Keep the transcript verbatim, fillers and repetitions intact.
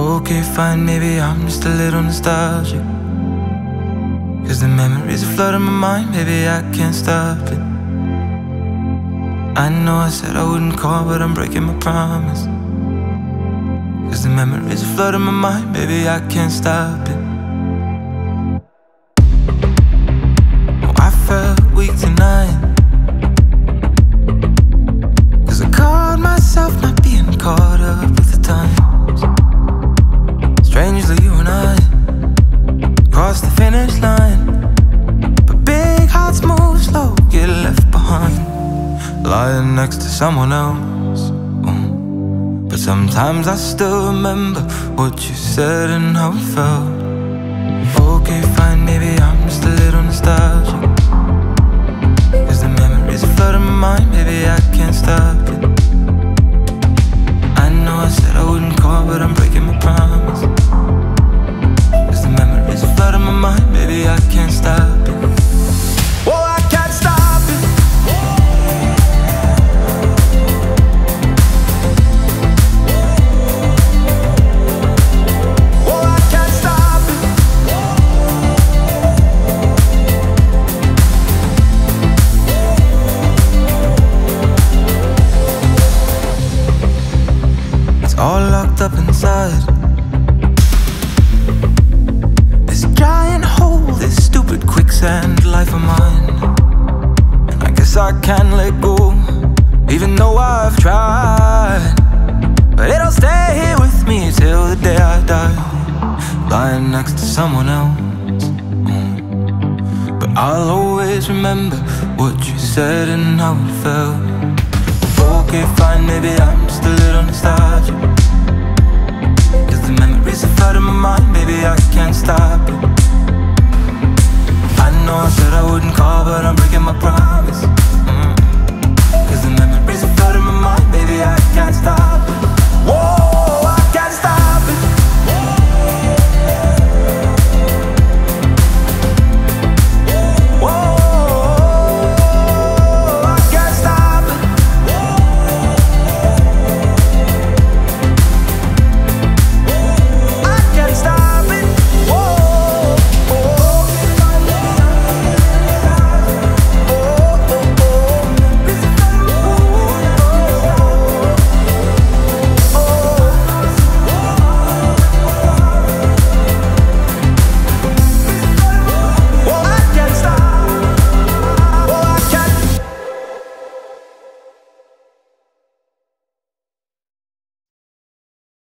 Okay, fine, maybe I'm just a little nostalgic, 'cause the memories are flooding my mind, baby, I can't stop it. I know I said I wouldn't call, but I'm breaking my promise, 'cause the memories are flooding my mind, baby, I can't stop it. Oh, I felt weak tonight, 'cause I caught myself not being caught up with the times. Strangely, you and I crossed the finish line, but big hearts move slow, get left behind, lying next to someone else. Mm. But sometimes I still remember what you said and how it felt. Okay, fine, maybe I'm just a little nostalgic, 'cause the memories are flooding my mind, baby, I can't stop it. I know I said I wouldn't call, but I'm breaking my promise, 'cause the memories are flooding my mind, baby, I can't stop it. Whoa, I can't stop it. Whoa, I can't stop it. It's all locked up inside this giant hole, this stupid quicksand life of mine. And I guess I can't let go, even though I've tried. But it'll stay here with me till the day I die, lying next to someone else. Mm. But I'll always remember what you said and how it felt. Okay, fine, maybe I'm just a little nostalgic, 'cause the memories are flooding my mind, baby, I can't stop it. I know I said I wouldn't call, but I'm breaking my promise.